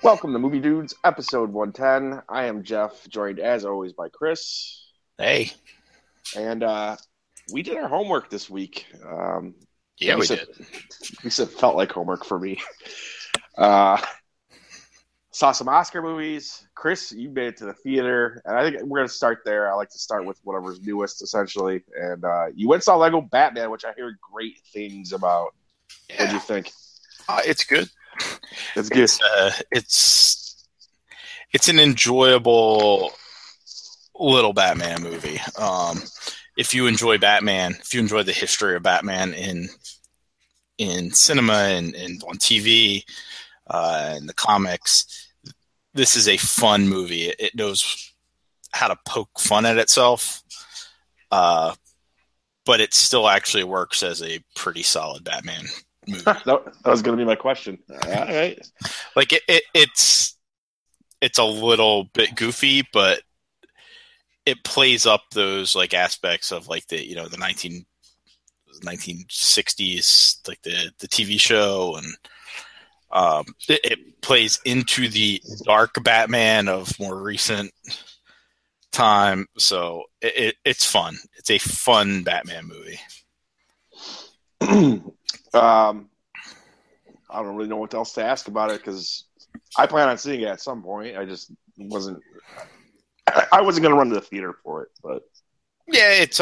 Welcome to Movie Dudes, episode 110. I am Jeff, joined as always by Chris. Hey, And we did our homework this week. yeah, we did. At least it felt like homework for me. Uh, saw some Oscar movies. Chris, you made it to the theater. And I think we're going to start there. I like to start with whatever's newest, essentially. And you went and saw Lego Batman, which I hear great things about. Yeah. What do you think? It's good. It's good. It's an enjoyable little Batman movie. If you enjoy Batman, if you enjoy the history of Batman in cinema and on TV and the comics, this is a fun movie. It knows how to poke fun at itself, but it still actually works as a pretty solid Batman movie. That was going to be my question. All right. Like it's a little bit goofy, but it plays up those like aspects of like the 1960s, like the TV show, and it plays into the dark Batman of more recent time. So it's fun. It's a fun Batman movie. I don't really know what else to ask about it because I plan on seeing it at some point. I just wasn't. I wasn't going to run to the theater for it, but yeah, it's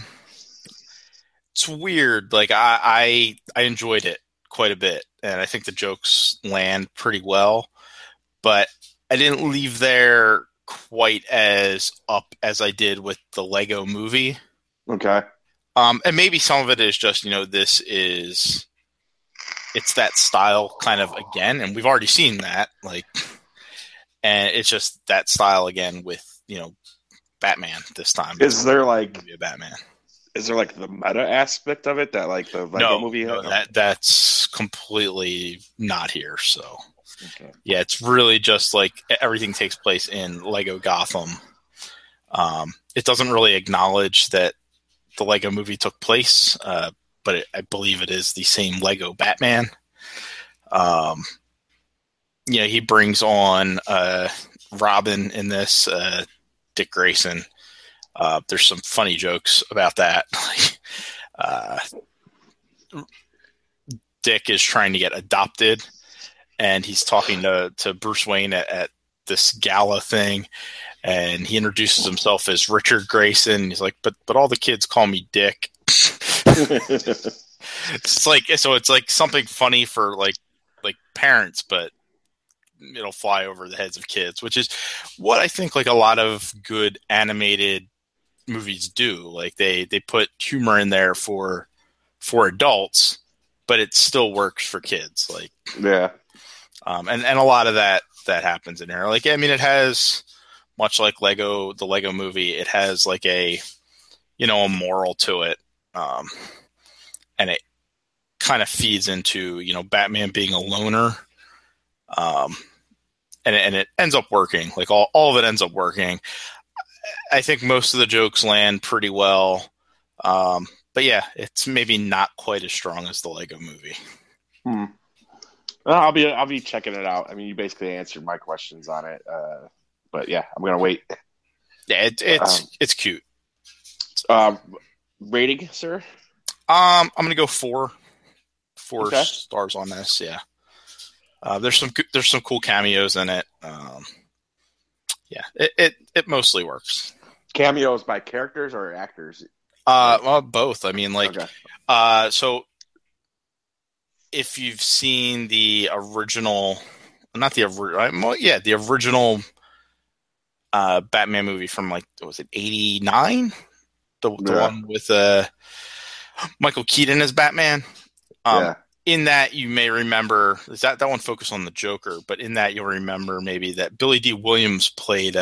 weird. Like I enjoyed it quite a bit, and I think the jokes land pretty well. But I didn't leave there quite as up as I did with the Lego Movie. Okay. And maybe some of it is just it's that style kind of again, and we've already seen that, like, and it's just that style again with Batman this time. Is there like a Batman? Is there like the meta aspect of it that like the Lego movie had? No, that's completely not here. So okay. Yeah, it's really just like everything takes place in Lego Gotham. It doesn't really acknowledge that the Lego movie took place, but I believe it is the same Lego Batman. He brings on Robin in this, Dick Grayson. There's some funny jokes about that. Dick is trying to get adopted, and he's talking to Bruce Wayne at this gala thing, and he introduces himself as Richard Grayson. He's like, but all the kids call me Dick. It's like something funny for like parents, but it'll fly over the heads of kids, which is what I think like a lot of good animated movies do. Like they put humor in there for adults, but it still works for kids. Like, yeah. And a lot of that happens in here. Like, I mean, it has, much like the Lego movie, it has like a moral to it. And it kind of feeds into, Batman being a loner. And it ends up working. Like all of it ends up working. I think most of the jokes land pretty well. But yeah, it's maybe not quite as strong as the Lego movie. Well, I'll be checking it out. I mean, you basically answered my questions on it. But yeah, I'm gonna wait. Yeah, it's cute. Rating, sir? I'm gonna go 4 okay. stars on this. Yeah. There's some cool cameos in it. Yeah, it mostly works. Cameos by characters or actors? Well, both. I mean, like, okay. So if you've seen the original, not the original, the original Batman movie from like, was it 89? The one with Michael Keaton as Batman. Yeah. In that, you may remember that one focused on the Joker, but in that you'll remember maybe that Billy D. Williams played.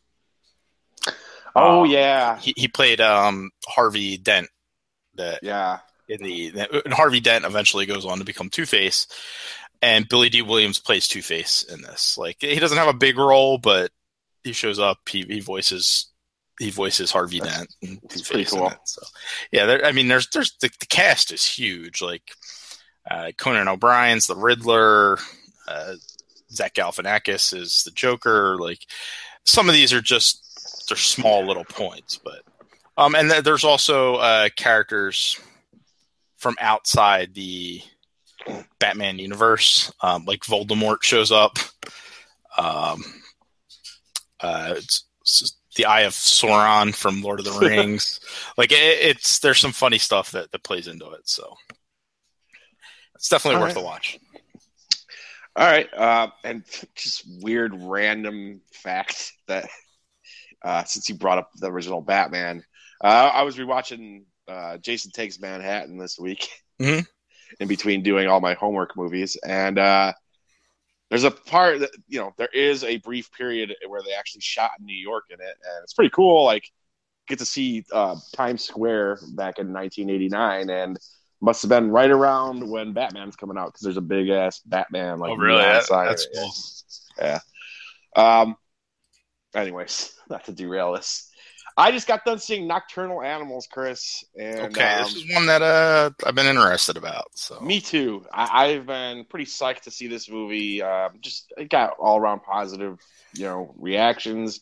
He played Harvey Dent. And Harvey Dent eventually goes on to become Two-Face, and Billy D. Williams plays Two-Face in this. Like, he doesn't have a big role, but he shows up. He voices Harvey Dent. It's pretty cool. So yeah, there's the cast is huge. Like. Conan O'Brien's the Riddler, Zach Galifianakis is the Joker. Like, some of these are just they're small little points, but and there's also characters from outside the Batman universe, like Voldemort shows up. It's the Eye of Sauron from Lord of the Rings. Like, there's some funny stuff that plays into it, so it's definitely worth a watch. All right, and just weird random fact that since you brought up the original Batman, I was rewatching Jason Takes Manhattan this week in between doing all my homework movies, and there's a part that, there is a brief period where they actually shot in New York in it, and it's pretty cool. Like, get to see Times Square back in 1989, and must have been right around when Batman's coming out, because there's a big ass Batman. Like, oh, really? That's cool. Yeah. Anyways, not to derail this. I just got done seeing Nocturnal Animals, Chris. And, this is one that I've been interested about. So me too. I've been pretty psyched to see this movie. It got all around positive, reactions.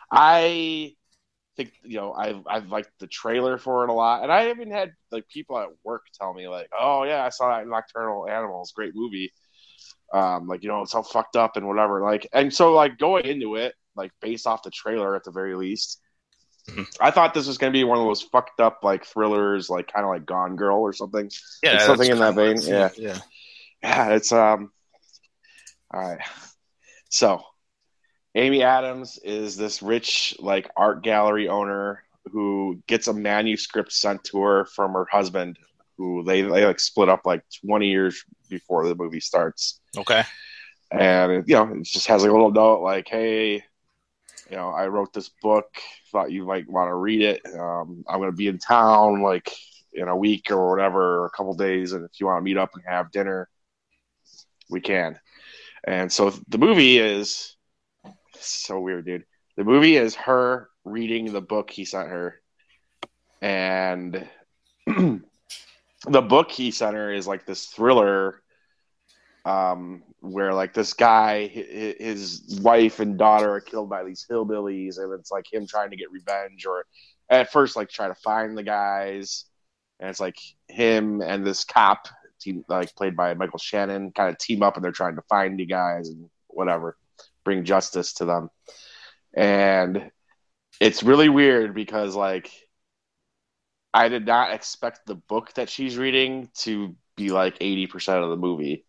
I think I've liked the trailer for it a lot, and I even had like people at work tell me like, "Oh yeah, I saw that in Nocturnal Animals, great movie." It's all fucked up and whatever. Like, and so like going into it, like based off the trailer at the very least, I thought this was going to be one of those fucked up like thrillers, like kind of like Gone Girl or something. Yeah, like something in that vein. Yeah. It's all right. So, Amy Adams is this rich like art gallery owner who gets a manuscript sent to her from her husband, who they like split up like 20 years before the movie starts. Okay. And it just has like a little note like, "Hey, I wrote this book. Thought you might want to read it. I'm going to be in town like in a week or whatever, or a couple days, and if you want to meet up and have dinner, we can." And so the movie is so weird, dude. The movie is her reading the book he sent her, and the book he sent her is like this thriller, where like this guy, his wife and daughter are killed by these hillbillies, and it's like him trying to get revenge, or at first like try to find the guys, and it's like him and this cop team, like played by Michael Shannon, kind of team up, and they're trying to find the guys and whatever, bring justice to them. And it's really weird because like I did not expect the book that she's reading to be like 80% of the movie.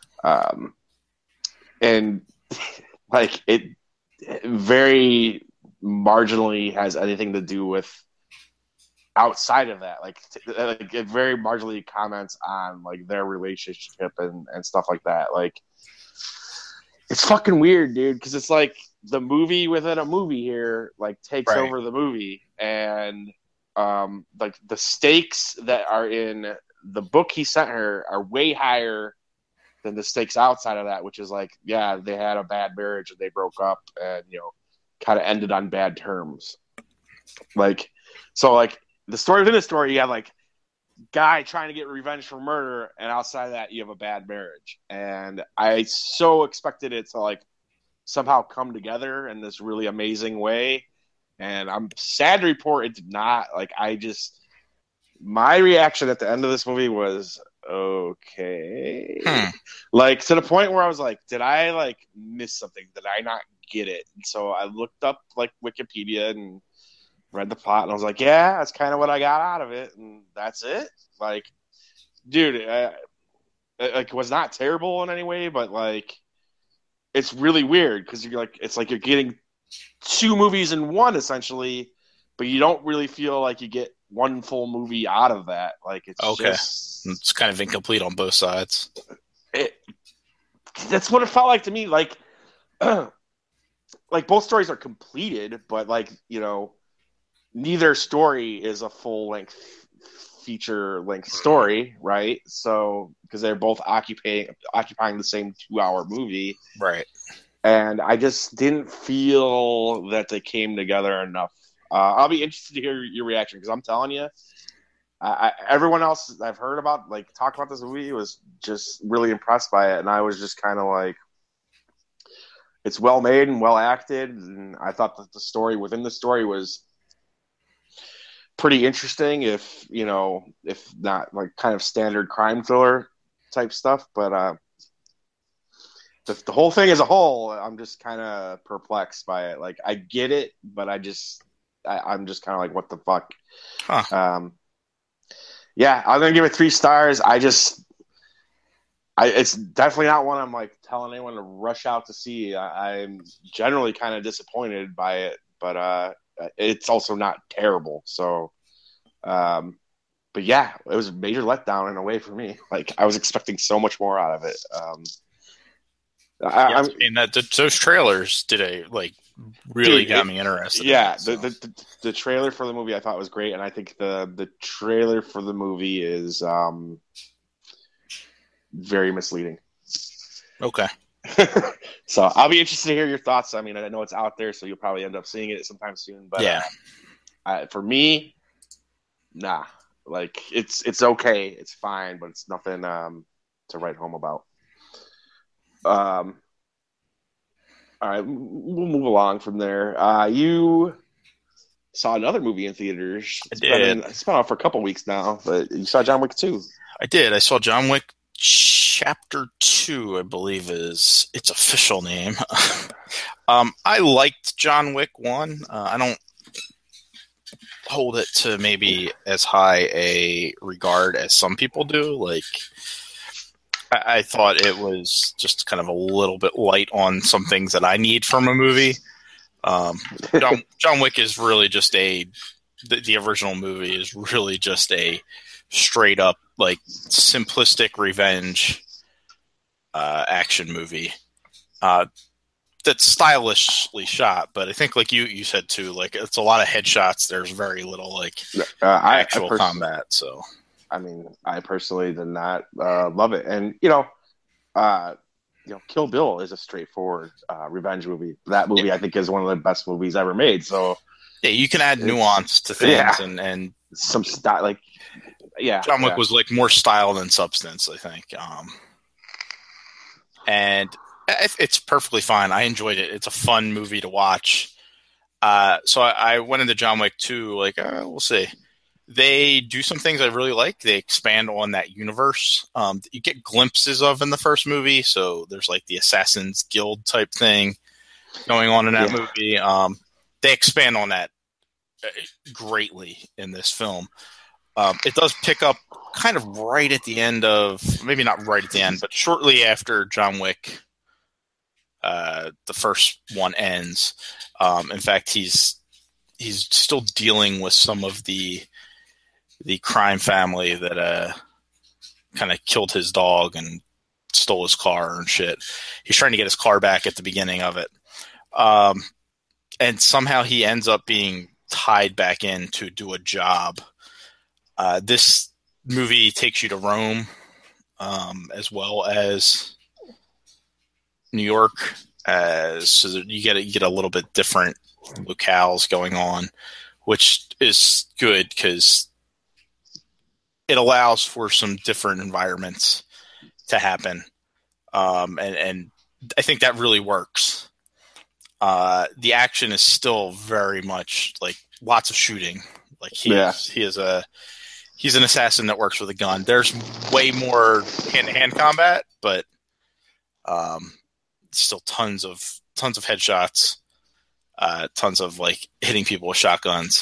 And like it very marginally has anything to do with outside of that. Like it very marginally comments on like their relationship and stuff like that. Like, it's fucking weird, dude, because it's like the movie within a movie here like takes over the movie, and like the stakes that are in the book he sent her are way higher than the stakes outside of that, which is like, yeah, they had a bad marriage and they broke up and kind of ended on bad terms. Like, so like the story within the story, you have like guy trying to get revenge for murder, and outside of that you have a bad marriage. And I so expected it to like somehow come together in this really amazing way, and I'm sad to report it did not. Like, my reaction at the end of this movie was okay. Like, to the point where I was like, did I like miss something? Did I not get it? And so I looked up like Wikipedia and read the plot, and I was like, yeah, that's kind of what I got out of it, and that's it. Like, dude, it was not terrible in any way, but like, it's really weird because you're like, it's like you're getting two movies in one essentially, but you don't really feel like you get one full movie out of that. Like, it's just, it's kind of incomplete on both sides. That's what it felt like to me. Like, like both stories are completed, but like, neither story is a full length feature length story, right? So, because they're both occupying the same 2-hour movie, right? And I just didn't feel that they came together enough. I'll be interested to hear your reaction, because I'm telling you, everyone else I've heard about, like, talk about this movie was just really impressed by it, and I was just kind of like, it's well made and well acted, and I thought that the story within the story was pretty interesting. If if not like kind of standard crime thriller type stuff, but the whole thing as a whole, I'm just kind of perplexed by it. Like I get it, but I'm just kind of like, what the fuck? Huh. Yeah, I'm gonna give it 3 stars. It's definitely not one I'm like telling anyone to rush out to see. I'm generally kind of disappointed by it, but it's also not terrible. So, but yeah, it was a major letdown in a way for me. Like I was expecting so much more out of it. I mean those trailers really got me interested. Yeah, in it, so. the trailer for the movie I thought was great, and I think the trailer for the movie is very misleading. Okay. So I'll be interested to hear your thoughts. I mean, I know it's out there, so you'll probably end up seeing it sometime soon. But yeah, for me, nah. Like it's okay, it's fine, but it's nothing to write home about. All right, we'll move along from there. You saw another movie in theaters. I did. It's been out for a couple weeks now, but you saw John Wick 2. I did. I saw John Wick Chapter 2, I believe is its official name. I liked John Wick 1. I don't hold it to maybe as high a regard as some people do. Like, I thought it was just kind of a little bit light on some things that I need from a movie. John Wick is really just the original movie is really just a straight up like simplistic revenge action movie that's stylishly shot, but I think like you said too, like it's a lot of headshots. There's very little like actual combat. So I mean, I personally did not love it, and Kill Bill is a straightforward revenge movie. That movie, I think, is one of the best movies ever made. So yeah, you can add nuance to things and some style. Like, yeah, John Wick was like more style than substance, I think. And it's perfectly fine. I enjoyed it. It's a fun movie to watch. So I went into John Wick 2 like, we'll see. They do some things I really like. They expand on that universe. You get glimpses of in the first movie. So there's like the Assassin's Guild type thing going on in that movie. They expand on that greatly in this film. It does pick up kind of right at the end of, maybe not right at the end, but shortly after John Wick, the first one ends. In fact, he's still dealing with some of the crime family that kind of killed his dog and stole his car and shit. He's trying to get his car back at the beginning of it. And somehow he ends up being tied back in to do a job. This movie takes you to Rome, as well as New York, so that you get a little bit different locales going on, which is good because it allows for some different environments to happen, and I think that really works. The action is still very much like lots of shooting. Like he's an assassin that works with a gun. There's way more hand-to-hand combat, but still tons of headshots, tons of like hitting people with shotguns.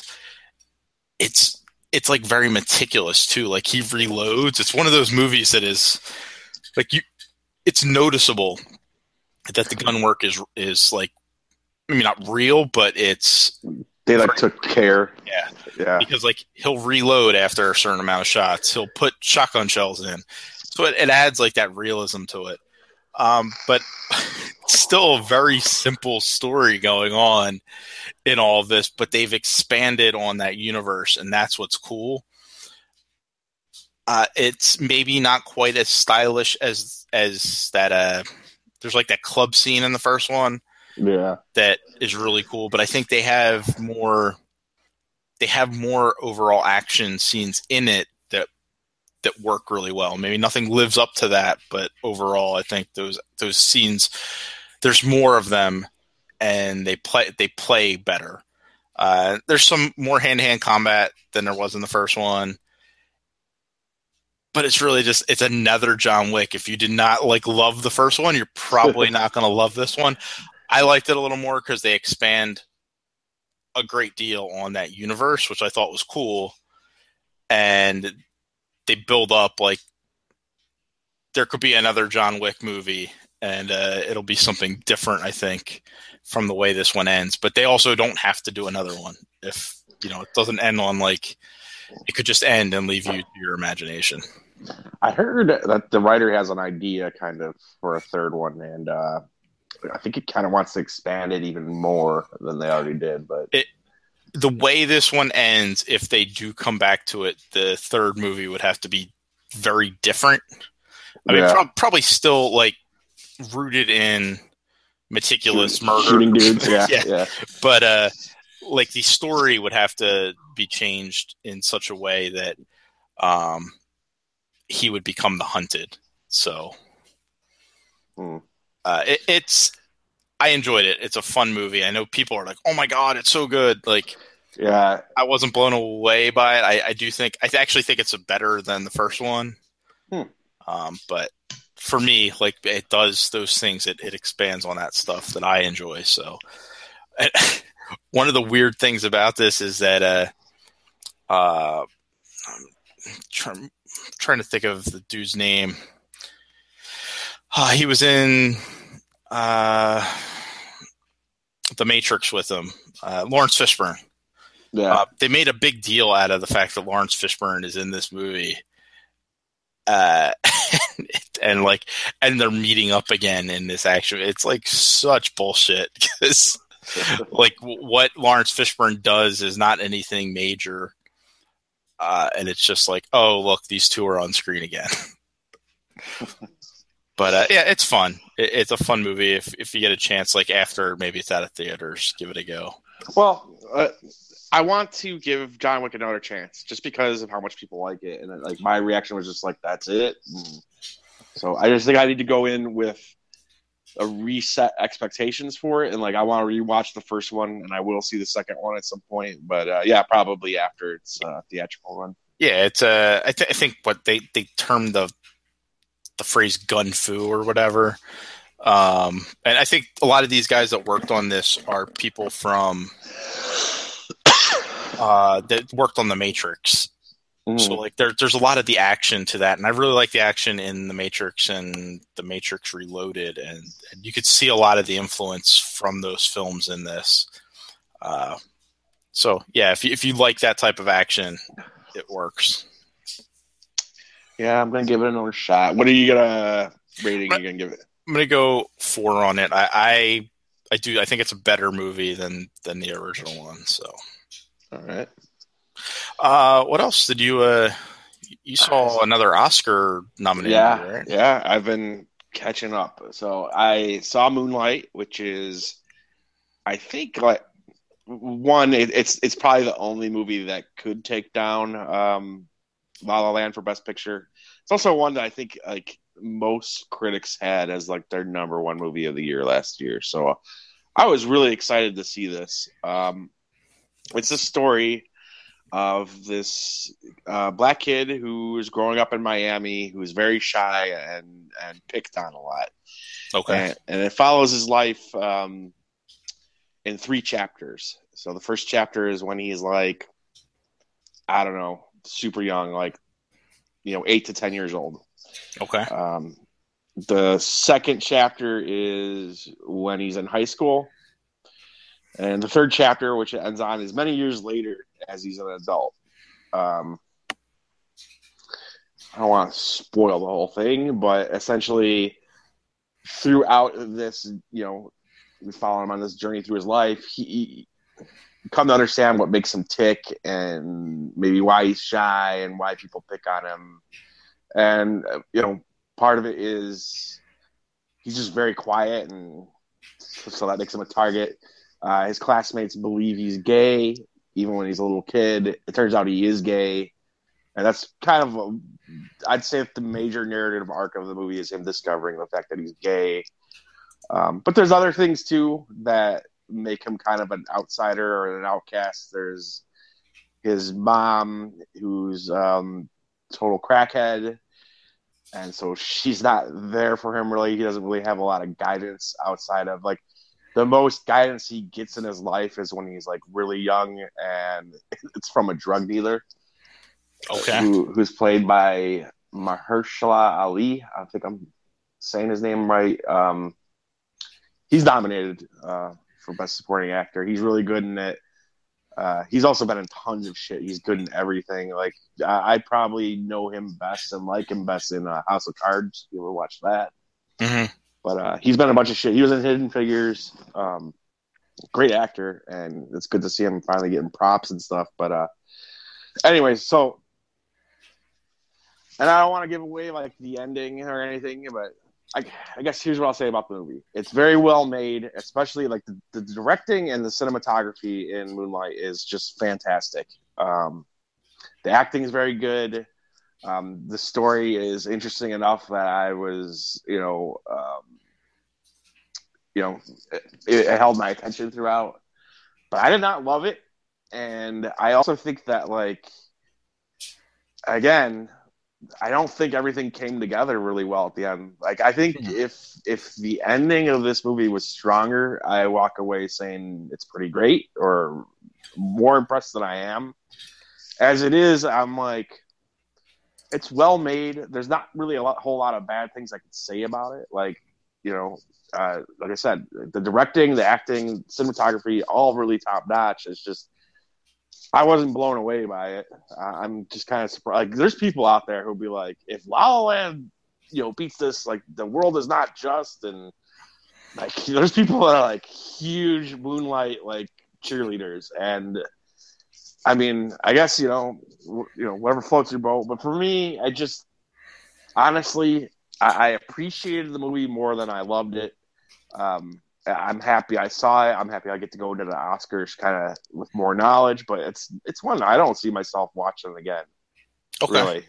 It's like very meticulous too. Like he reloads. It's one of those movies that is like it's noticeable that the gun work is like, I mean, not real, but they like took care. Yeah. Because like he'll reload after a certain amount of shots. He'll put shotgun shells in, so it adds like that realism to it. But still a very simple story going on in all of this, but they've expanded on that universe, and that's what's cool. It's maybe not quite as stylish as that. There's like that club scene in the first one. Yeah, that is really cool. But I think they have more overall action scenes in it that work really well. Maybe nothing lives up to that, but overall, I think those scenes there's more of them, and they play better. There's some more hand-to-hand combat than there was in the first one, but it's really just it's another John Wick. If you did not love the first one, you're probably not going to love this one. I liked it a little more because they expand a great deal on that universe, which I thought was cool, and they build up there could be another John Wick movie, and it'll be something different, I think, from the way this one ends. But they also don't have to do another one if it doesn't end on it could just end and leave you to your imagination. I heard that the writer has an idea kind of for a third one, and I think it kind of wants to expand it even more than they already did. But the way this one ends, if they do come back to it, the third movie would have to be very different. I mean, probably still rooted in meticulous murder, shooting dudes. Yeah. But the story would have to be changed in such a way that he would become the hunted. So it's I enjoyed it. It's a fun movie. I know people are like, "Oh my god, it's so good!" Yeah, I wasn't blown away by it. I actually think it's better than the first one. But for me, it does those things. It expands on that stuff that I enjoy. So, one of the weird things about this is that I'm trying to think of the dude's name. He was in The Matrix with him, Lawrence Fishburne. Yeah, they made a big deal out of the fact that Lawrence Fishburne is in this movie. And they're meeting up again in this action. It's such bullshit because what Lawrence Fishburne does is not anything major. And it's just oh, look, these two are on screen again. But yeah, it's fun. It's a fun movie. If you get a chance, after maybe it's out of theaters, give it a go. Well, I want to give John Wick another chance just because of how much people like it. And my reaction was just that's it. So I just think I need to go in with a reset expectations for it. And I want to rewatch the first one, and I will see the second one at some point. But yeah, probably after its theatrical run. Yeah, it's I think what they termed the phrase gun fu or whatever. And I think a lot of these guys that worked on this are people from that worked on The Matrix. So there's a lot of the action to that, and I really like the action in The Matrix and The Matrix Reloaded, and you could see a lot of the influence from those films in this. So yeah, if you like that type of action, it works. Yeah, I'm gonna give it another shot. What are you gonna rating? You gonna give it? I'm gonna go 4 on it. I think it's a better movie than the original one. So, all right. What else did you saw another Oscar nominated? Right? Yeah. I've been catching up. So I saw Moonlight, which is, I think, one. It's probably the only movie that could take down La La Land for Best Picture. It's also one that I think most critics had as their number one movie of the year last year. So I was really excited to see this. It's a story of this black kid who is growing up in Miami, who is very shy and picked on a lot. Okay. And it follows his life in 3 chapters. So the first chapter is when he's I don't know, super young, 8 to 10 years old. Okay. The second chapter is when he's in high school. And the third chapter, which it ends on, is many years later as he's an adult. I don't want to spoil the whole thing, but essentially throughout this, we follow him on this journey through his life. He come to understand what makes him tick and maybe why he's shy and why people pick on him. And, part of it is he's just very quiet, and so that makes him a target. His classmates believe he's gay, even when he's a little kid. It turns out he is gay. And that's kind of, I'd say the major narrative arc of the movie is him discovering the fact that he's gay. But there's other things too that make him kind of an outsider or an outcast. There's his mom, who's total crackhead, and so she's not there for him really. He doesn't really have a lot of guidance outside of like the most guidance he gets in his life is when he's like really young, and it's from a drug dealer. Okay. Who's played by Mahershala Ali. I think I'm saying his name right. He's nominated for Best Supporting Actor. He's really good in it. He's also been in tons of shit. He's good in everything. Like I probably know him best and like him best in House of Cards. You ever watch that? Mm-hmm. But he's been in a bunch of shit. He was in Hidden Figures. Great actor, and it's good to see him finally getting props and stuff. But anyways, so, and I don't want to give away like the ending or anything, but I guess here's what I'll say about the movie. It's very well made, especially like the directing and the cinematography in Moonlight is just fantastic. The acting is very good. The story is interesting enough that I was, it held my attention throughout. But I did not love it, and I also think that like, again, I don't think everything came together really well at the end. Like, I think if the ending of this movie was stronger, I walk away saying it's pretty great or more impressed than I am. As it is, I'm like, it's well made. There's not really whole lot of bad things I could say about it. Like, like I said, the directing, the acting, cinematography, all really top notch. It's just, I wasn't blown away by it. I'm just kind of surprised. Like, there's people out there who'll be like, if La La Land, beats this, like the world is not just, and like there's people that are like huge Moonlight like cheerleaders, and I mean, I guess whatever floats your boat. But for me, I just honestly, I appreciated the movie more than I loved it. I'm happy I saw it. I'm happy I get to go to the Oscars kind of with more knowledge, but it's one I don't see myself watching again. Okay. Really.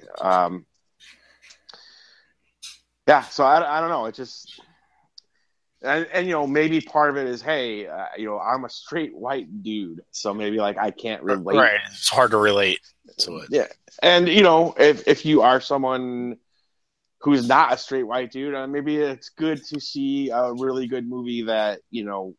Yeah. So I don't know. It just, and maybe part of it is, hey, I'm a straight white dude, so maybe like I can't relate. Right. It's hard to relate to it. Yeah. And if you are someone who's not a straight white dude, maybe it's good to see a really good movie that, you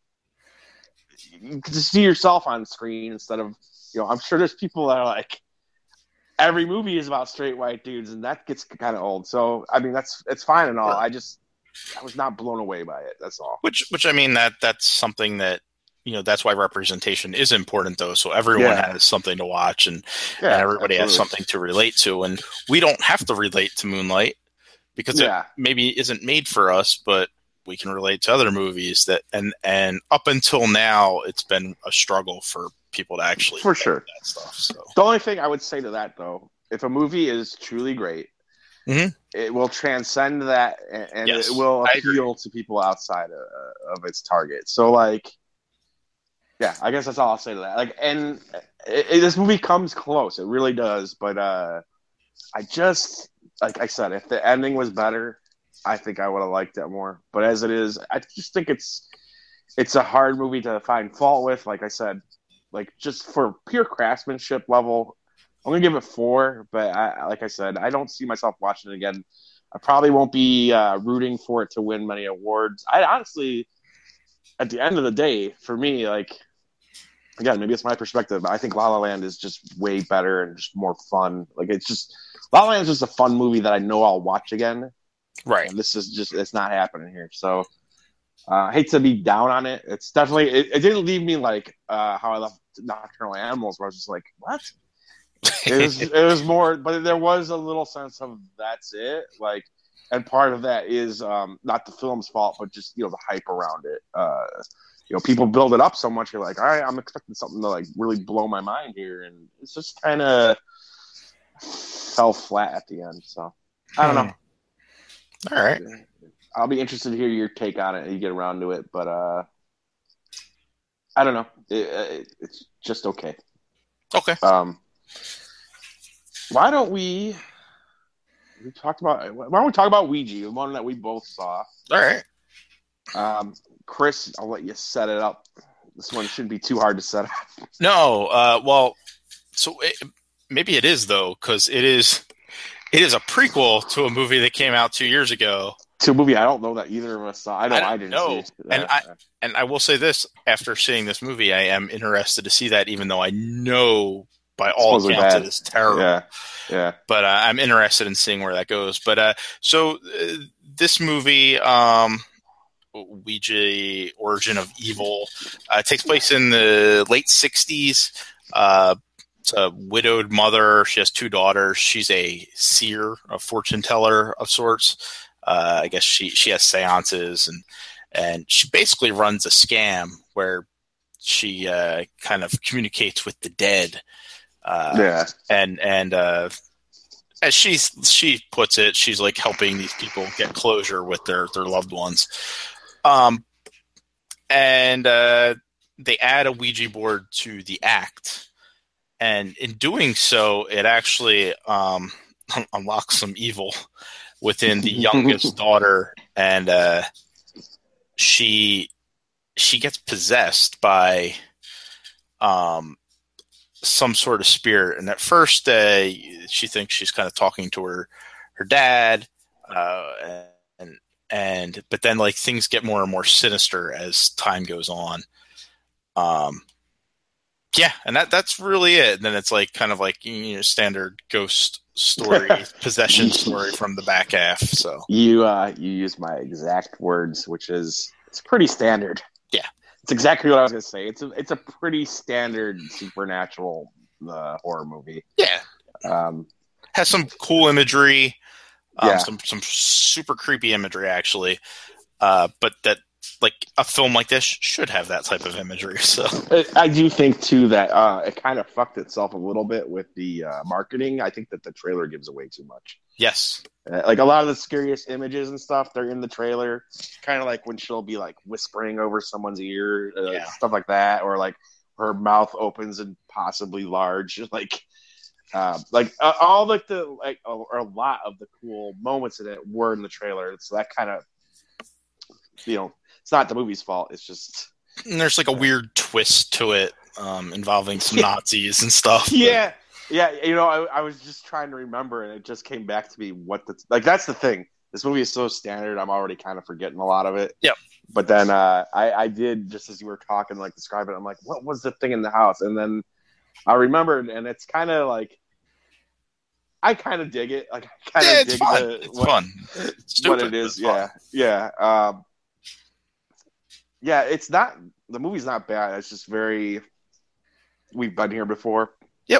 can see yourself on screen instead of, I'm sure there's people that are like, every movie is about straight white dudes, and that gets kind of old. So, I mean, it's fine and all. I was not blown away by it. That's all. Which I mean, that's something that, that's why representation is important, though. So everyone has something to watch, and everybody has something to relate to. And we don't have to relate to Moonlight, because it maybe isn't made for us, but we can relate to other movies that, and up until now, it's been a struggle for people to actually for sure that stuff. So the only thing I would say to that, though, if a movie is truly great, it will transcend that, and it will appeal to people outside of its target. So, like, yeah, I guess that's all I'll say to that. Like, and this movie comes close, it really does. But I just, like I said, if the ending was better, I think I would have liked it more. But as it is, I just think it's a hard movie to find fault with. Like I said, like just for pure craftsmanship level, I'm gonna give it 4. But like I said, I don't see myself watching it again. I probably won't be rooting for it to win many awards. I honestly, at the end of the day, for me, like, again, maybe it's my perspective, but I think La La Land is just way better and just more fun. Like, it's just, La La Land is just a fun movie that I know I'll watch again. Right. And this is just, it's not happening here. So I hate to be down on it. It's definitely, it didn't leave me like how I left Nocturnal Animals, where I was just like, what? It was more, but there was a little sense of that's it. Like, and part of that is not the film's fault, but just, the hype around it. People build it up so much, you're like, all right, I'm expecting something to like really blow my mind here, and it's just kind of fell flat at the end. So I don't know. All right, I'll be interested to hear your take on it and you get around to it, but I don't know. It's just okay. Okay. Why don't we talk about Ouija, the one that we both saw? All right. Chris, I'll let you set it up. This one shouldn't be too hard to set up. No, well, so maybe it is though, because it is a prequel to a movie that came out 2 years ago. To a movie I don't know that either of us saw. I didn't know. see that. And I will say this: after seeing this movie, I am interested to see that, even though I know by all accounts it is terrible. Yeah. But I'm interested in seeing where that goes. But so this movie, Ouija: Origin of Evil, takes place in the late '60s. It's a widowed mother. She has 2 daughters. She's a seer, a fortune teller of sorts. I guess she has seances, and she basically runs a scam where she kind of communicates with the dead. And as she puts it, she's like helping these people get closure with their loved ones. And they add a Ouija board to the act, and in doing so, it actually unlocks some evil within the youngest daughter, and she gets possessed by some sort of spirit. And at first, she thinks she's kind of talking to her dad, but then like things get more and more sinister as time goes on. Yeah, and that's really it. And then it's like kind of like standard ghost story, possession story from the back half. So you use my exact words, which is it's pretty standard. Yeah, it's exactly what I was going to say. It's a pretty standard supernatural horror movie. Yeah, has some cool imagery. Some super creepy imagery actually, but that. Like a film like this should have that type of imagery. So I do think too that it kind of fucked itself a little bit with the marketing. I think that the trailer gives away too much. Yes, like a lot of the scariest images and stuff, they're in the trailer. Kind of like when she'll be like whispering over someone's ear, stuff like that, or like her mouth opens and possibly large, like all like the like or a lot of the cool moments in it were in the trailer. So that kind of it's not the movie's fault. It's just and there's like a weird twist to it involving some Nazis and stuff. Yeah. I was just trying to remember, and it just came back to me that's the thing. This movie is so standard. I'm already kind of forgetting a lot of it. Yep. But then I did, just as you were talking, like describe it. I'm like, what was the thing in the house? And then I remembered, and it's kind of like I kind of dig it. Like I kind of dig fun. It's fun. What it is. Yeah. Yeah, it's not the movie's not bad. It's just very we've been here before. Yep.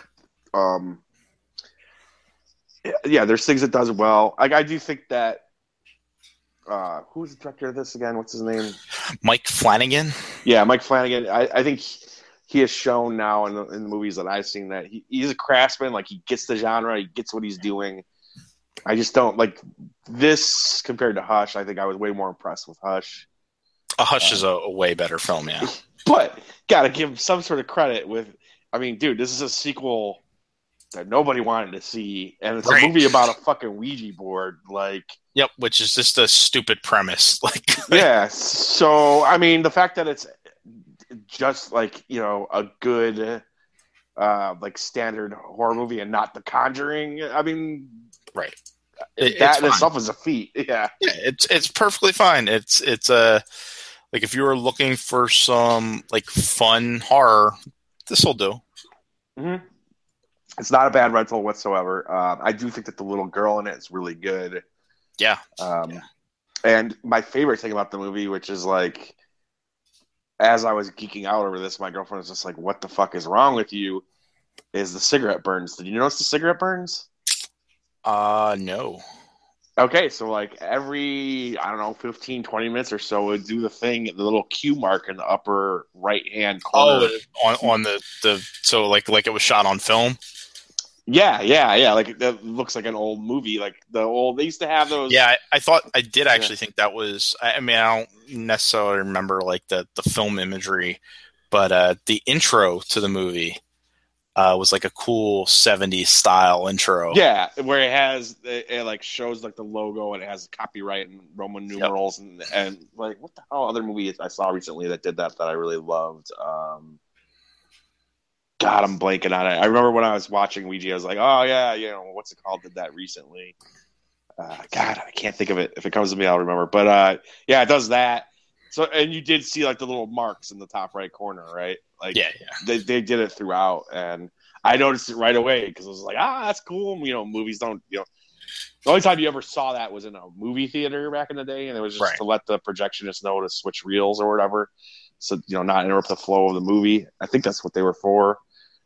Yeah, there's things it does well. I do think that who's the director of this again? What's his name? Mike Flanagan. Yeah, Mike Flanagan. I think he has shown now in the movies that I've seen that he's a craftsman. Like he gets the genre, he gets what he's doing. I just don't like this compared to Hush. I think I was way more impressed with Hush. Hush is a way better film, yeah. But gotta give him some sort of credit with. I mean, dude, this is a sequel that nobody wanted to see, and it's a movie about a fucking Ouija board. Like, yep, which is just a stupid premise. Like, yeah. So, I mean, the fact that it's just like a good, like standard horror movie and not The Conjuring. I mean, right. That in itself is a feat. Yeah. It's perfectly fine. It's like if you were looking for some like fun horror, this will do. Mm-hmm. It's not a bad rental whatsoever. I do think that the little girl in it is really good. Yeah. And my favorite thing about the movie, which is like, as I was geeking out over this, my girlfriend was just like, "What the fuck is wrong with you?" Is the cigarette burns? Did you notice the cigarette burns? No. Okay, so like every, 15, 20 minutes or so, it would do the thing, the little Q mark in the upper right-hand corner. Oh, on the so like it was shot on film? Yeah. Like that looks like an old movie. Like they used to have those. Yeah, I did actually think that was, I mean, I don't necessarily remember like the film imagery, but the intro to the movie, was like a cool 70s style intro. Yeah, where it like shows like the logo and it has copyright and Roman numerals and like what the hell other movie I saw recently that did that I really loved. God, I'm blanking on it. I remember when I was watching Ouija, I was like, oh yeah, what's it called? Did that recently. God, I can't think of it. If it comes to me, I'll remember. But yeah, it does that. So, and you did see like the little marks in the top right corner, right? Like, yeah. They did it throughout, and I noticed it right away because I was like, that's cool. Movies don't, the only time you ever saw that was in a movie theater back in the day, and it was just to let the projectionist know to switch reels or whatever, so not interrupt the flow of the movie. I think that's what they were for.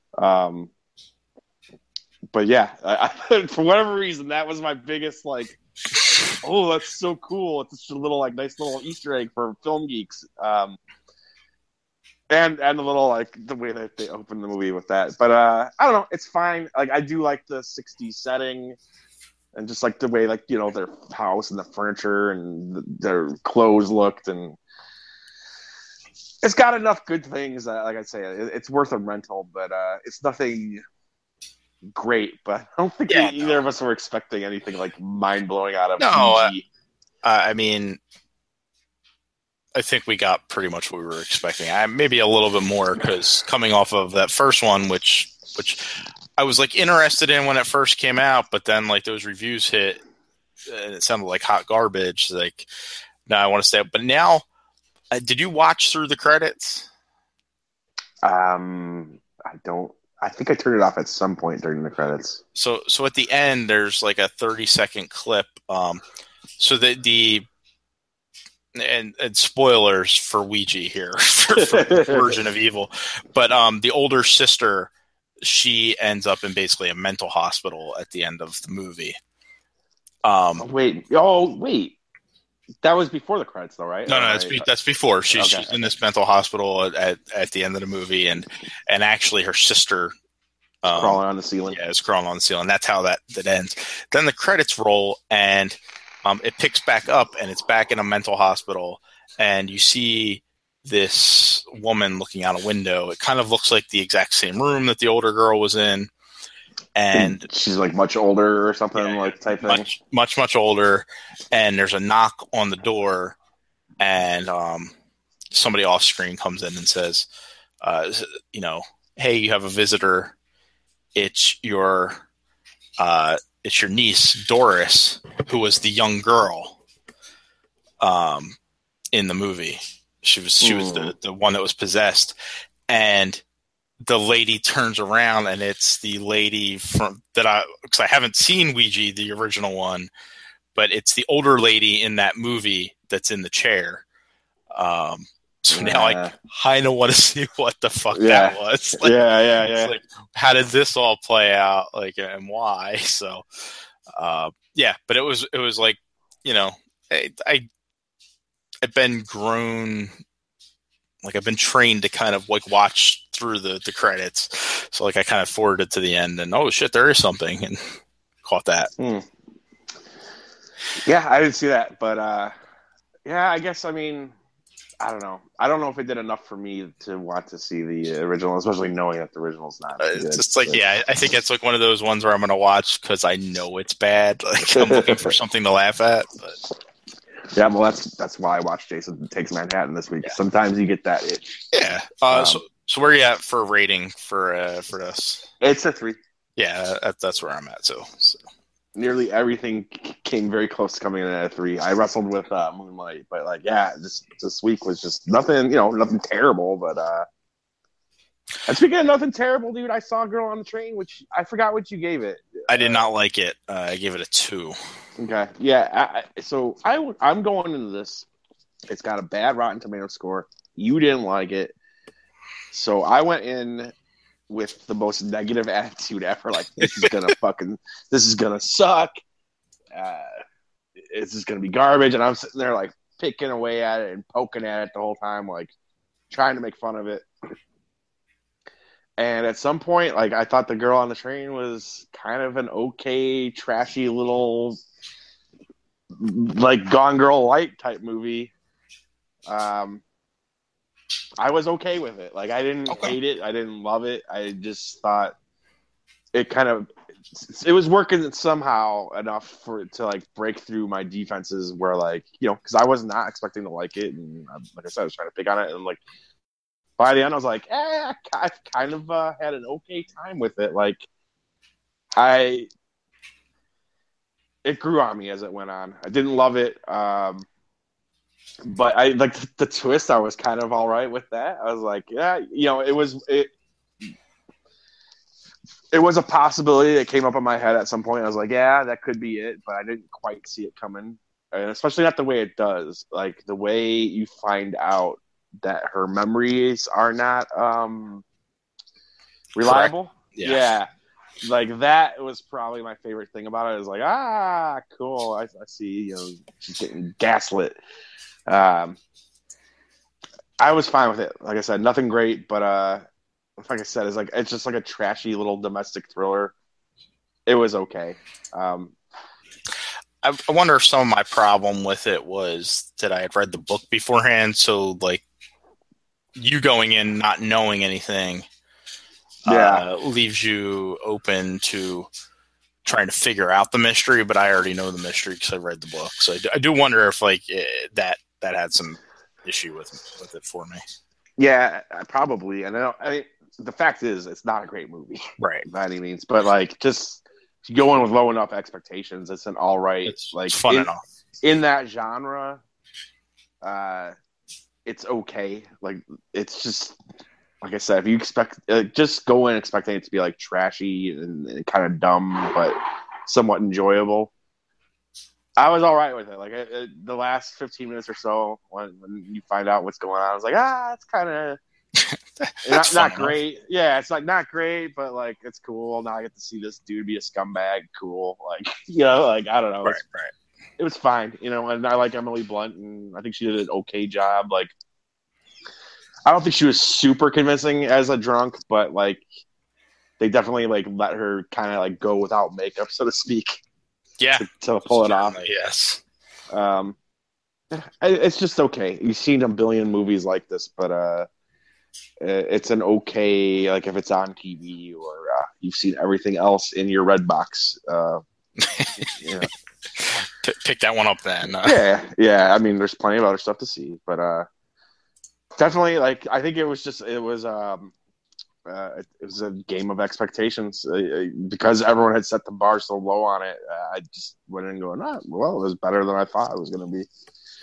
But yeah, for whatever reason, that was my biggest like. Oh, that's so cool! It's just a little like nice little Easter egg for film geeks. And the little like the way that they open the movie with that. But I don't know, it's fine. Like I do like the 60s setting and just like the way like their house and the furniture and their clothes looked, and it's got enough good things that, like I say, it's worth a rental, but it's nothing great. But I don't think either of us were expecting anything like mind blowing out of PG. I mean, I think we got pretty much what we were expecting. Maybe a little bit more because coming off of that first one, which I was like interested in when it first came out, but then like those reviews hit and it sounded like hot garbage. Like, no, I want to stay up. But now, did you watch through the credits? I don't. I think I turned it off at some point during the credits. So at the end, there's like a 30-second clip. So and spoilers for Ouija here for Version of Evil, but the older sister, she ends up in basically a mental hospital at the end of the movie. Wait, that was before the credits, though, right? No, that's before. She's in this mental hospital at the end of the movie, and actually her sister crawling on the ceiling. Yeah, is crawling on the ceiling. That's how that ends. Then the credits roll, and it picks back up, and it's back in a mental hospital, and you see this woman looking out a window. It kind of looks like the exact same room that the older girl was in, and she's like much older or something type thing. Much older, and there's a knock on the door, and somebody off screen comes in and says, hey, you have a visitor. It's your niece, Doris, who was the young girl in the movie. She was the one that was possessed. And the lady turns around, and it's the lady because I haven't seen Ouija, the original one, but it's the older lady in that movie that's in the chair. So now I kind of want to see what the fuck that was. Like, yeah. Like, how did this all play out? Like, and why? So, but it was like, I've been grown, like I've been trained to kind of like watch through the credits. So like I kind of forwarded to the end, and oh shit, there is something, and caught that. Yeah, I didn't see that, but I guess I mean. I don't know. I don't know if it did enough for me to want to see the original, especially knowing that the original's not good. It's just like, I think it's like one of those ones where I'm going to watch because I know it's bad. Like I'm looking for something to laugh at. But. Yeah, well, that's why I watched Jason Takes Manhattan this week. Yeah. Sometimes you get that itch. Yeah. So where are you at for rating for this? It's a 3. Yeah, that's where I'm at. So. Nearly everything came very close to coming in at a 3. I wrestled with Moonlight, but this week was just nothing, nothing terrible. But and speaking of nothing terrible, dude, I saw a Girl on the Train, which I forgot what you gave it. I did not like it. I gave it a 2. Okay, yeah. So I'm going into this. It's got a bad Rotten Tomato score. You didn't like it, so I went in with the most negative attitude ever. Like, this is gonna suck. This is gonna be garbage. And I'm sitting there like picking away at it and poking at it the whole time, like trying to make fun of it. And at some point, like I thought the Girl on the Train was kind of an okay, trashy little like Gone Girl Light type movie. I was okay with it. Like I didn't hate it. I didn't love it. I just thought it was working somehow enough for it to like break through my defenses where like, because I was not expecting to like it, and like I said, I was trying to pick on it, and like by the end I was like, I've kind of had an okay time with it. Like it grew on me as it went on. I didn't love it, but I like the twist. I was kind of all right with that. I was like, it was a possibility that came up in my head at some point. I was like, yeah, that could be it, but I didn't quite see it coming, and especially not the way it does. Like the way you find out that her memories are not reliable. Correct. Yeah. Like that was probably my favorite thing about it. It was like, cool. I see. She's getting gaslit. I was fine with it. Like I said, nothing great, but like I said, it's just like a trashy little domestic thriller. It was okay. I wonder if some of my problem with it was that I had read the book beforehand, so like you going in not knowing anything leaves you open to trying to figure out the mystery, but I already know the mystery because I read the book. So I do wonder if like that had some issue with it for me. Yeah, probably. And I mean, the fact is, it's not a great movie, right? By any means. But like, just go in with low enough expectations. It's an all right, it's like fun enough in that genre. It's okay. Like it's just like I said, if you expect, just go in expecting it to be like trashy and kind of dumb, but somewhat enjoyable. I was all right with it. Like the last 15 minutes or so, when you find out what's going on, I was like, it's kind of not great. Yeah, it's like not great, but like it's cool. Now I get to see this dude be a scumbag. Cool. Like like I don't know. Right. It was fine. And I like Emily Blunt, and I think she did an okay job. Like I don't think she was super convincing as a drunk, but like they definitely like let her kind of like go without makeup, so to speak. Yeah, to pull it off. Yes. It's just okay. You've seen a billion movies like this, but it's an okay, like if it's on TV or you've seen everything else in your Redbox. Pick that one up then. Yeah. I mean, there's plenty of other stuff to see, but definitely, like I think it was a game of expectations because everyone had set the bar so low on it. I just went in going, well, it was better than I thought it was going to be.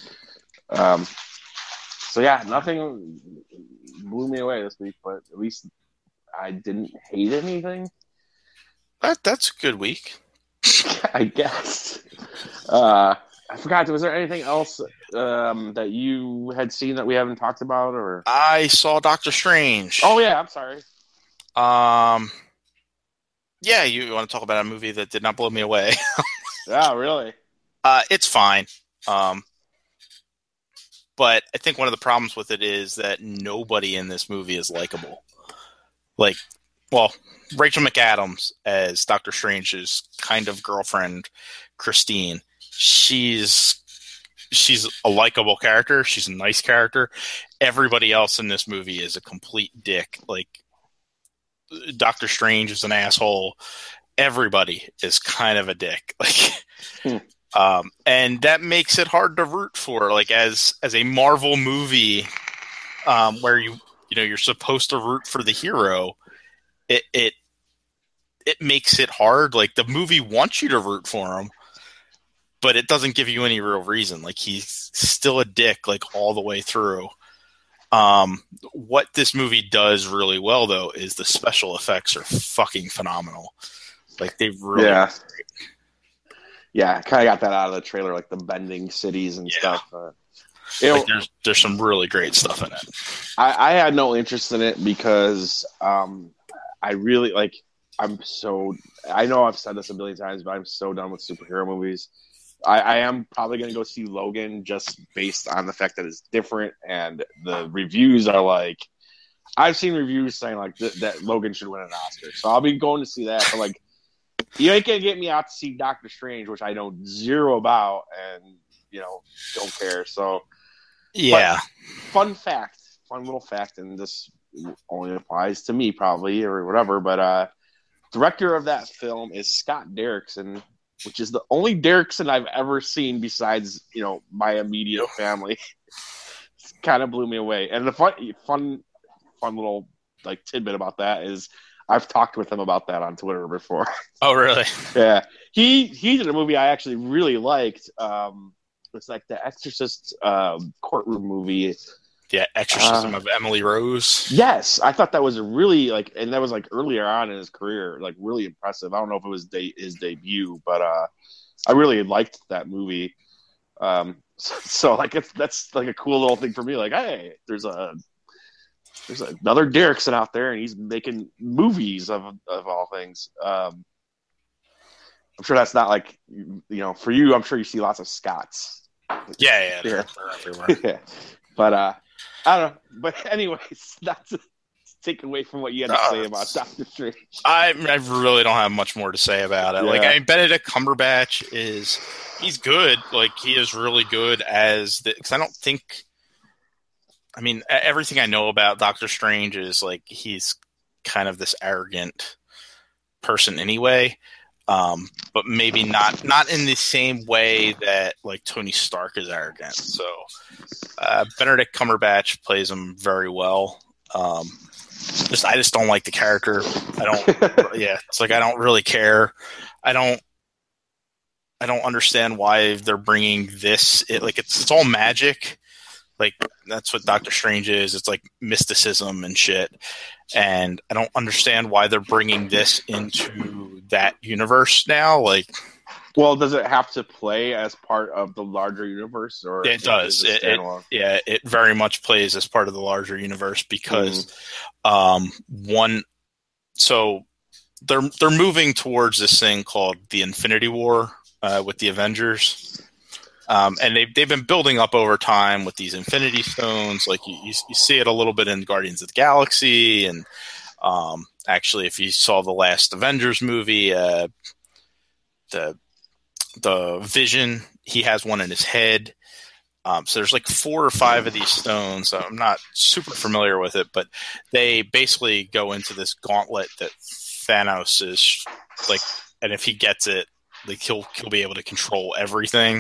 So yeah, nothing blew me away this week, but at least I didn't hate anything. That's a good week, I guess. I forgot. Was there anything else that you had seen that we haven't talked about? Or I saw Doctor Strange. Oh yeah, I'm sorry. Yeah, you want to talk about a movie that did not blow me away? Yeah, really. It's fine. But I think one of the problems with it is that nobody in this movie is likable. Like, well, Rachel McAdams as Doctor Strange's kind of girlfriend, Christine. She's a likable character. She's a nice character. Everybody else in this movie is a complete dick. Like, Doctor Strange is an asshole. Everybody is kind of a dick. Like, and that makes it hard to root for. Like, as a Marvel movie, where you're supposed to root for the hero, it makes it hard. Like, the movie wants you to root for him, but it doesn't give you any real reason. Like, he's still a dick, like, all the way through. What this movie does really well, though, is the special effects are fucking phenomenal. Like, they really are great. Yeah, kind of got that out of the trailer, like the bending cities and stuff. There's some really great stuff in it. I had no interest in it because I really like. I know I've said this a billion times, but I'm so done with superhero movies. I am probably going to go see Logan just based on the fact that it's different, and the reviews are like. I've seen reviews saying like that Logan should win an Oscar, so I'll be going to see that. But like, you ain't gonna get me out to see Doctor Strange, which I know zero about, and don't care. So yeah, fun little fact, and this only applies to me probably or whatever. But director of that film is Scott Derrickson, which is the only Derrickson I've ever seen besides, my immediate family. Kind of blew me away. And the fun little like tidbit about that is I've talked with him about that on Twitter before. Oh, really? Yeah. He did a movie I actually really liked. It's like the Exorcist courtroom movie. Yeah, Exorcism of Emily Rose. Yes, I thought that was and that was like earlier on in his career, like really impressive. I don't know if it was his debut, but I really liked that movie. So like that's like a cool little thing for me. Like, hey, there's another Derrickson out there, and he's making movies of all things. I'm sure that's not like for you. I'm sure you see lots of Scotts. Yeah. Yeah. They're everywhere. Yeah. But I don't know. But anyways, not to take away from what you had to say about Doctor Strange. I really don't have much more to say about it. Yeah. Like, Benedict Cumberbatch he's good. Like, he is really good because I don't think. I mean, everything I know about Doctor Strange is like he's kind of this arrogant person anyway. But maybe not in the same way that like Tony Stark is arrogant. So Benedict Cumberbatch plays him very well. I just don't like the character. I don't. Yeah, it's like I don't really care. I don't understand why they're bringing this. It's all magic. Like, that's what Doctor Strange is. It's like mysticism and shit. And I don't understand why they're bringing this into that universe now. Like, well, does it have to play as part of the larger universe, or it does? It very much plays as part of the larger universe because so they're moving towards this thing called the Infinity War with the Avengers. And they've been building up over time with these Infinity Stones. Like you see it a little bit in Guardians of the Galaxy, and actually, if you saw the last Avengers movie, the Vision, he has one in his head. So there's like 4 or 5 of these stones. So I'm not super familiar with it, but they basically go into this gauntlet that Thanos is like, and if he gets it, like he'll be able to control everything.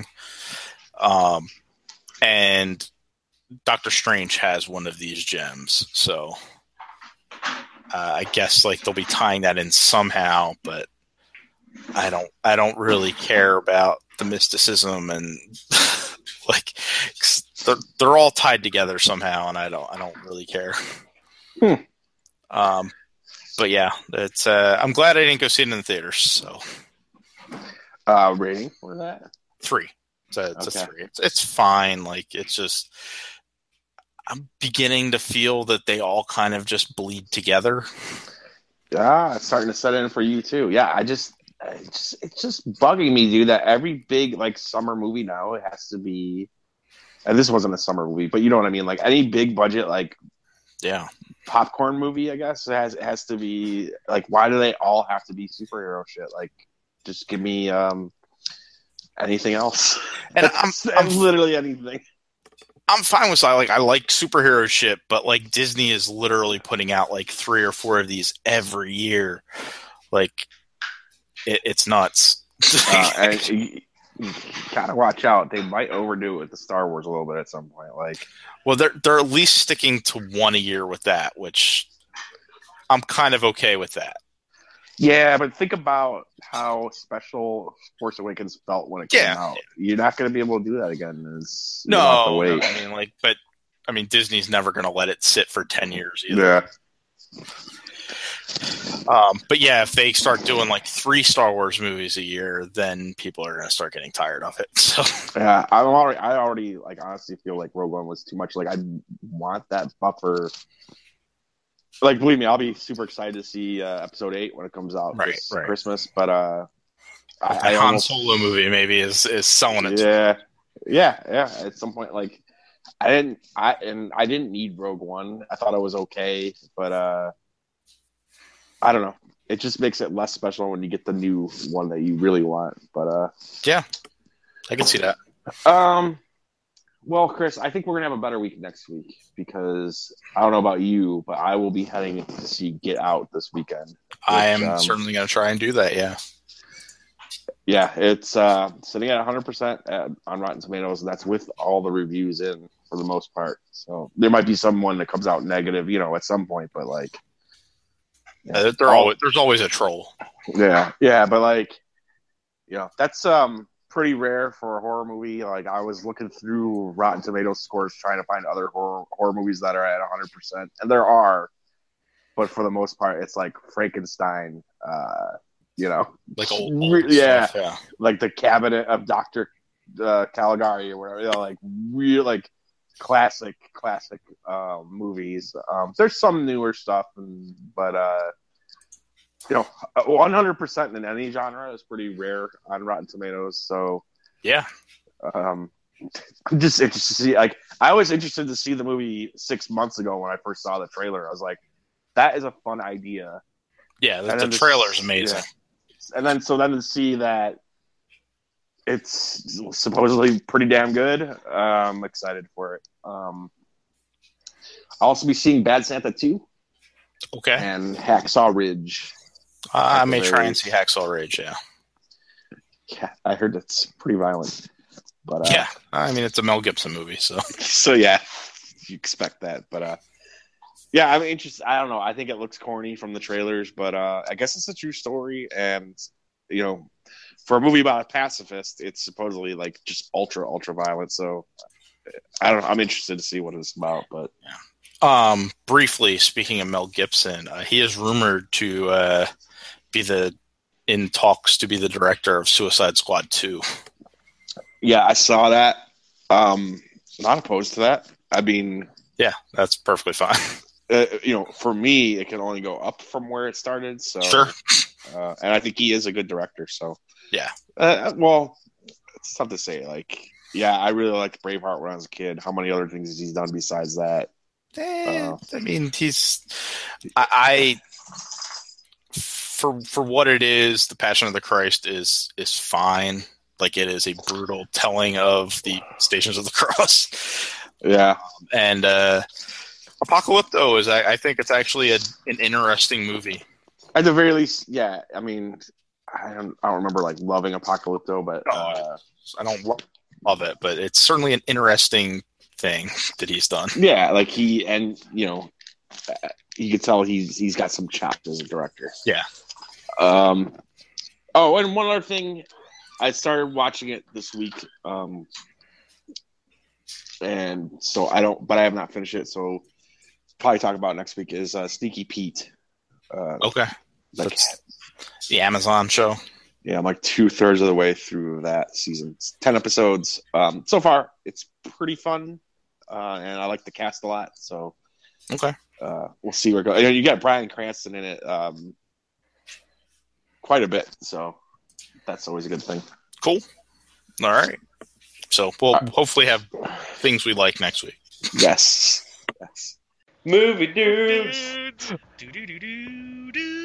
And Doctor Strange has one of these gems, so I guess like they'll be tying that in somehow, but I don't really care about the mysticism and like they're all tied together somehow, and I don't really care. But yeah, it's I'm glad I didn't go see it in the theaters. So rating for that 3. It's a 3. It's fine. Like, it's just I'm beginning to feel that they all kind of just bleed together. Yeah, it's starting to set in for you too. Yeah, it's just bugging me, dude, that every big like summer movie now it has to be. And this wasn't a summer movie, but you know what I mean. Like any big budget, like popcorn movie, I guess has to be like. Why do they all have to be superhero shit? Like, just give me anything else. And I'm literally anything. I'm fine with like I like superhero shit, but like Disney is literally putting out like 3 or 4 of these every year. Like it's nuts. And you gotta watch out. They might overdo it with the Star Wars a little bit at some point. Like, well, they're at least sticking to 1 a year with that, which I'm kind of okay with that. Yeah, but think about how special Force Awakens felt when it came out. You're not going to be able to do that again. No, I mean, Disney's never going to let it sit for 10 years either. Yeah. But yeah, if they start doing like 3 Star Wars movies a year, then people are going to start getting tired of it. So yeah, I already like honestly feel like Rogue One was too much. Like I want that buffer. Like, believe me, I'll be super excited to see Episode 8 when it comes out this Christmas. But I Han Solo movie maybe is selling it. Yeah. At some point, like I didn't need Rogue One. I thought it was okay, but I don't know. It just makes it less special when you get the new one that you really want. But yeah, I can see that. Well, Chris, I think we're gonna have a better week next week because I don't know about you, but I will be heading to see Get Out this weekend. I am certainly going to try and do that. Yeah. Yeah, it's sitting at 100% on Rotten Tomatoes, and that's with all the reviews in for the most part. So there might be someone that comes out negative, at some point, but like, there's always a troll. Yeah, but that's pretty rare for a horror movie. Like I was looking through Rotten Tomatoes scores trying to find other horror movies that are at 100%, and there are, but for the most part, it's like Frankenstein. Like old stuff, yeah, like the Cabinet of Dr. Caligari or whatever, like real like classic movies. There's some newer stuff, but 100% in any genre is pretty rare on Rotten Tomatoes. So yeah, I'm just interested to see. Like I was interested to see the movie 6 months ago when I first saw the trailer. I was like, that is a fun idea. Yeah, the trailer's amazing. Yeah. And then to see that it's supposedly pretty damn good, I'm excited for it. I'll also be seeing Bad Santa 2. Okay. And Hacksaw Ridge. I may try and see Hacksaw Ridge, yeah. Yeah, I heard it's pretty violent. But yeah, I mean, it's a Mel Gibson movie, so. So, yeah, you expect that. But, yeah, I'm interested. I don't know. I think it looks corny from the trailers, but I guess it's a true story. And, for a movie about a pacifist, it's supposedly like just ultra violent. So I don't know. I'm interested to see what it's about. But briefly speaking of Mel Gibson, he is rumored to be in talks to be the director of Suicide Squad 2. Yeah, I saw that. Not opposed to that. I mean, yeah, that's perfectly fine. For me, it can only go up from where it started. So sure. And I think he is a good director. So yeah. Well, it's tough to say. Like, yeah, I really liked Braveheart when I was a kid. How many other things has he done besides that? I mean, for what it is, The Passion of the Christ is fine. Like, it is a brutal telling of the Stations of the Cross. Yeah. And Apocalypto is, I think it's actually an interesting movie. At the very least, yeah. I mean, I don't remember like loving Apocalypto, but I don't love it, but it's certainly an interesting thing that he's done. Yeah, like you could tell he's got some chops as a director. Yeah. And one other thing, I started watching it this week, and so but I have not finished it. So probably talk about it next week is Sneaky Pete. Okay. That's the Amazon show. Yeah, I'm like 2/3 of the way through that season. It's 10 episodes. So far, it's pretty fun, and I like the cast a lot. So, okay, we'll see where it goes. You got Bryan Cranston in it quite a bit, so that's always a good thing. Cool. All right. So we'll hopefully have things we like next week. Yes. Movie dudes. Do.